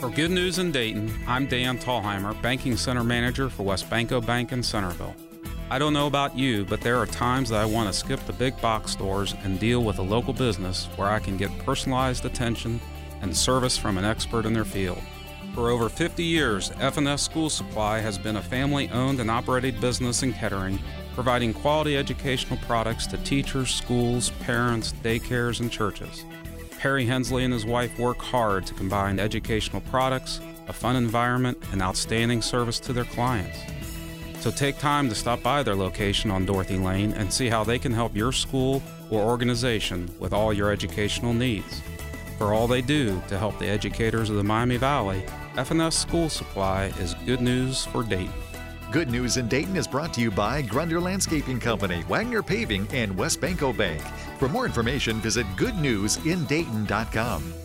For Good News in Dayton, I'm Dan Tallheimer, Banking Center Manager for WesBanco Bank in Centerville. I don't know about you, but there are times that I want to skip the big box stores and deal with a local business where I can get personalized attention and service from an expert in their field. For over 50 years, F&S School Supply has been a family-owned and operated business in Kettering, providing quality educational products to teachers, schools, parents, daycares, and churches. Perry Hensley and his wife work hard to combine educational products, a fun environment, and outstanding service to their clients. So take time to stop by their location on Dorothy Lane and see how they can help your school or organization with all your educational needs. For all they do to help the educators of the Miami Valley, F&S School Supply is good news for Dayton. Good News in Dayton is brought to you by Grunder Landscaping Company, Wagner Paving, and WesBanco Bank. For more information, visit goodnewsindayton.com.